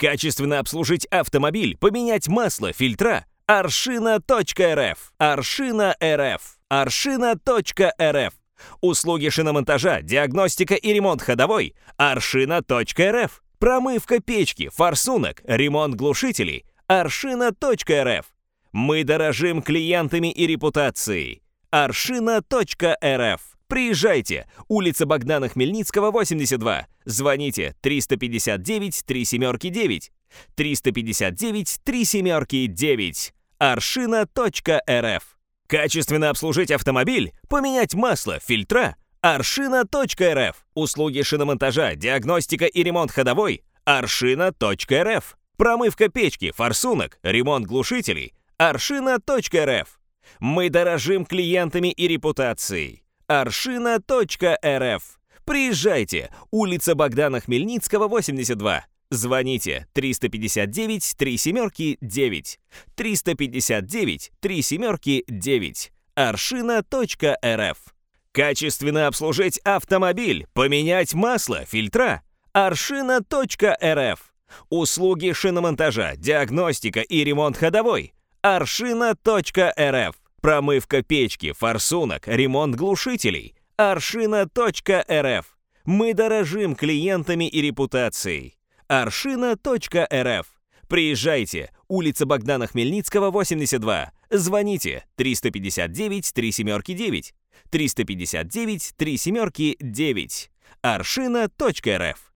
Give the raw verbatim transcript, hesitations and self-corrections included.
Качественно обслужить автомобиль, поменять масло, фильтра. Аршина.рф. Аршина.рф. Аршина.рф. Услуги шиномонтажа, диагностика и ремонт ходовой. Аршина.рф. Промывка печки, форсунок, ремонт глушителей. Аршина.рф. Мы дорожим клиентами и репутацией. Аршина.рф. Приезжайте. Улица Богдана Хмельницкого, восемьдесят два. Звоните триста пятьдесят девять три семерки девять. триста пятьдесят девять три семерки девять. Аршина.рф. Качественно обслужить автомобиль, поменять масло, фильтра. Аршина.рф. Услуги шиномонтажа, диагностика и ремонт ходовой. Аршина.рф. Промывка печки, форсунок, ремонт глушителей. Аршина.рф. Мы дорожим клиентами и репутацией. Аршина.рф. Приезжайте. Улица Богдана Хмельницкого, восемьдесят два. Звоните триста пятьдесят девять три семерки девять. триста пятьдесят девять три семерки девять. Аршина.рф. Качественно обслужить автомобиль, поменять масло, фильтра. Аршина.рф. Услуги шиномонтажа, диагностика и ремонт ходовой. Аршина.рф. Промывка печки, форсунок, ремонт глушителей. Аршина.рф. Мы дорожим клиентами и репутацией. Аршина.рф. Приезжайте. Улица Богдана Хмельницкого, восемьдесят два. Звоните триста пятьдесят девять три семерки девять. триста пятьдесят девять три семерки девять. Аршина.рф.